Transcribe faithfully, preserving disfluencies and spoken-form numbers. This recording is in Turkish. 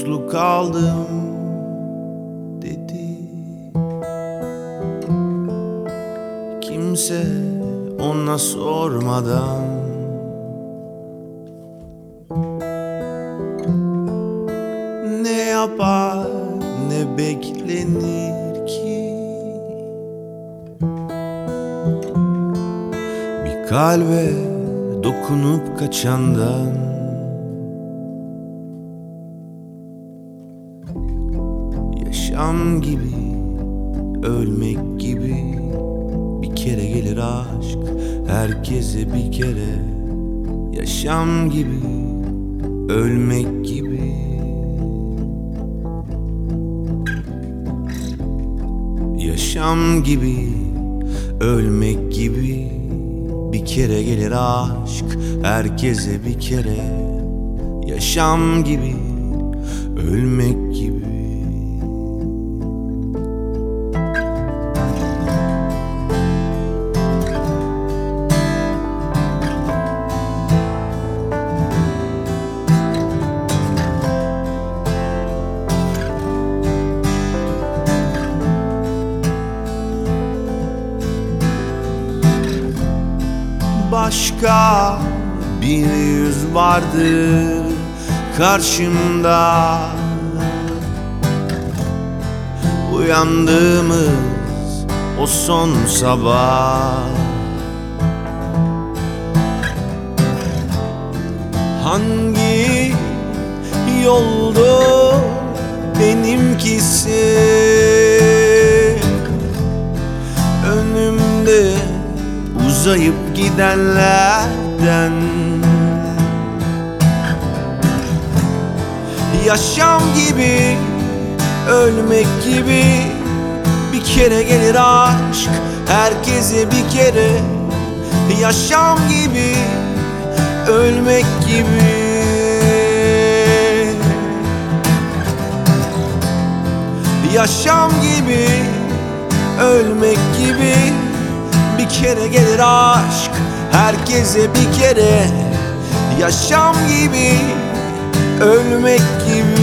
tuzlu kaldım dedi. Kimse ona sormadan ne yapar ne beklenir ki bir kalbe dokunup kaçandan. Yaşam gibi, ölmek gibi, bir kere gelir aşk herkese bir kere. Yaşam gibi, ölmek gibi, yaşam gibi, ölmek gibi, bir kere gelir aşk herkese bir kere. Yaşam gibi, ölmek gibi. Başka bir yüz vardı karşımda. Uyandığımız o son sabah, hangi yoldu benimkisi? Önümde uzayıp gidenlerden. Yaşam gibi, ölmek gibi, bir kere gelir aşk herkese bir kere. Yaşam gibi, ölmek gibi, yaşam gibi, ölmek gibi, bir kere gelir aşk herkese bir kere. Yaşam gibi, ölmek gibi.